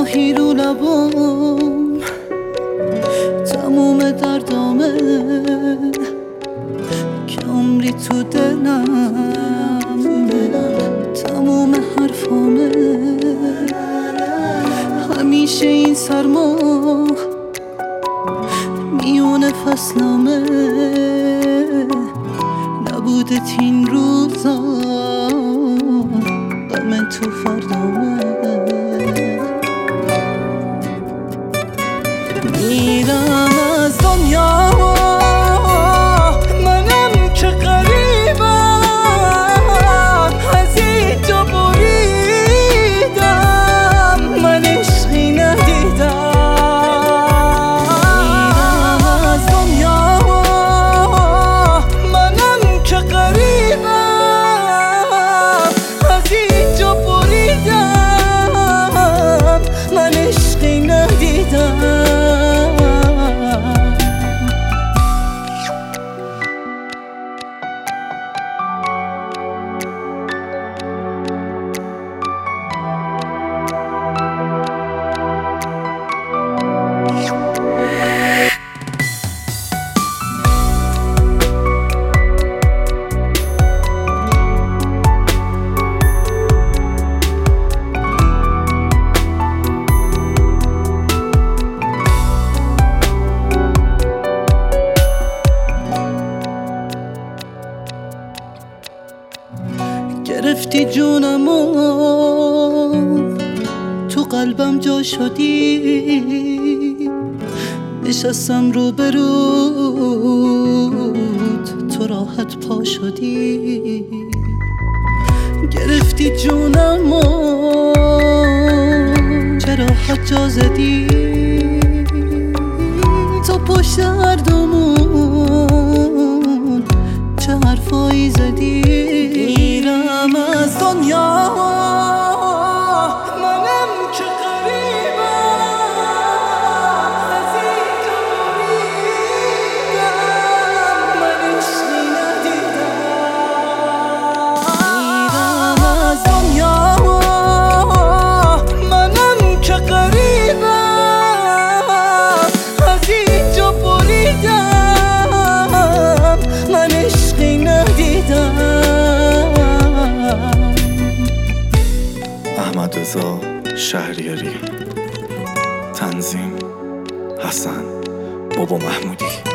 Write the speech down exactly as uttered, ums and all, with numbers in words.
ماهی رو لبام، تموم دردامه که عمری تو دلم، تموم حرفامه. همیشه این سرما میونه فصلامه، نبودت این روزا غم تو فردامه. میرم از دنیا منم که غریبم، از اینجا بریدم من عشقی ندیدم. میرم از دنیا منم که غریبم، از اینجا بریدم من عشقی ندیدم. گرفتی جونمو تو قلبم جا شدی، نشستم رو به رود تو راحت پا شدی. گرفتی جونمو چرا حد جا زدی، تو پشت هردومون چه حرفایی زدی. میرم از دنیا منم که غریبم، از اینجا بریدم من عشقی ندیدم. میرم از دنیا منم که غریبم، از اینجا بریدم من عشقی ندیدم. احمدرضا شهریاری، تنظیم حسن بابا محمودی.